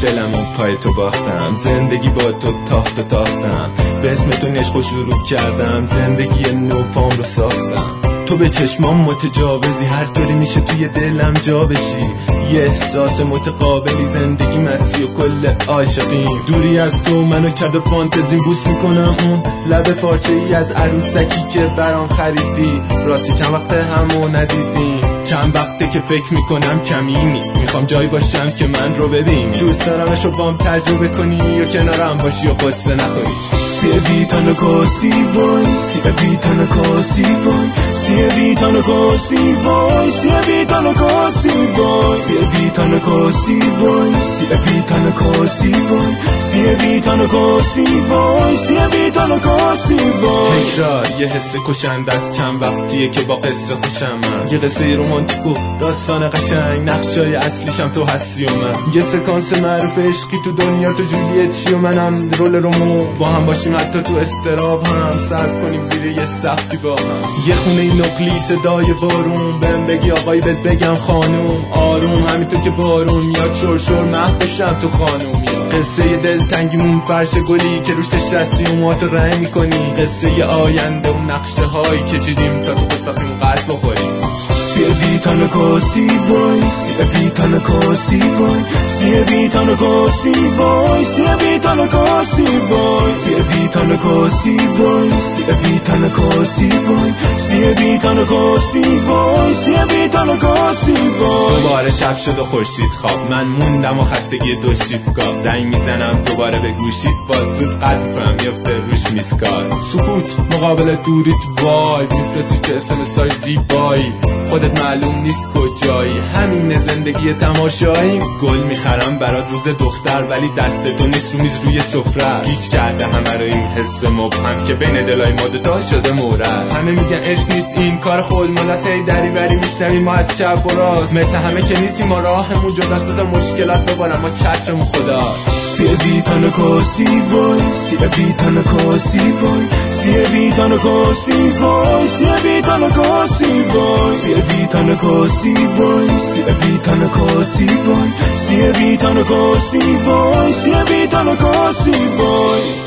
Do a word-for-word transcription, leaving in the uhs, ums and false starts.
دلم و پای تو باختم، زندگی با تو تاخت و تاختم، به اسم تو نشق و شروع کردم، زندگی نو پام رو ساختم. تو به چشمام متجاوزی، هر طوری میشه توی دلم جا بشی، یه احساس متقابلی، زندگی مسی و کل عاشقیم. دوری از تو منو کرده فانتزیم، بوس میکنم اون لب پارچه ای از عروسکی که برام خریدی، راستی چند وقت همو ندیدیم، چند وقته که فکر میکنم کمینی، میخوام جایی باشم که من رو ببینی، دوست دارمشو بام تجربه کنی یا کنارم باشی و قصه نخوری. Si evitano così voi, si evitano così voi, si evitano così voi, si evitano così voi, si evitano così voi, si evitano così voi, si evitano così voi, si evitano così voi. تکرار یه حس کشنده است، چند وقتیه که با قصه خوشم من، یه قصه رومانتیک و داستان قشنگ، نقشای اصلیشم تو هستی و من، یه سکانس معروف عشقی تو دنیا، تو جولیت چی و منم رول رومو، با هم باشیم حتی تو استراب هم، سر کنیم زیر یه سقفی با هم، یه خونه نقلی صدای بارون، بهم بگی آقایی بهت بگم خانوم، آروم همینطور که بارون میاد شرشر محو بشم تو خانوم، یا قصه دلتنگیمون فرش گلی که روش نشستی و موهاتو رنگ میکنی، قصه آینده و نقشه هایی که چیدیم تا تو خوشبختیمون قلب بخوریم. Si evitano così voi, si evitano così voi, si evitano così voi, si evitano così voi, si evitano così voi, si evitano così voi, si evitano così voi, si evitano così voi. دوباره شب شد و خورشید خواب، من موندم و خستگی دو شیفگاه، زنگ میزنم دوباره به گوشید، باز زود قلب میکنم میفته روش میسکار، سکوت مقابل دوریت وای، میفرستی که اسم سای زیبایی، خودت معلوم نیست کجایی، همین زندگی تماشاییم، گل میخرم برات روز دختر، ولی دست تو نیست رو میز روی سفره، گیج کرده همه رو این حس مبهم که بین دلای ما دوتا شده مورد، همه میگن عشق نیست این کار خود مالت، هی دری بری میشنویم ما از چپ و راست، مثل همه که نیستیم ما راهمون جداست، بذار مشکلات ببارم ما چترمون خدا. Si evitano così voi, si evitano così voi, si evitano così voi, si evitano così voi, si evitano così voi, si evitano così voi, si evitano così voi, si evitano così voi.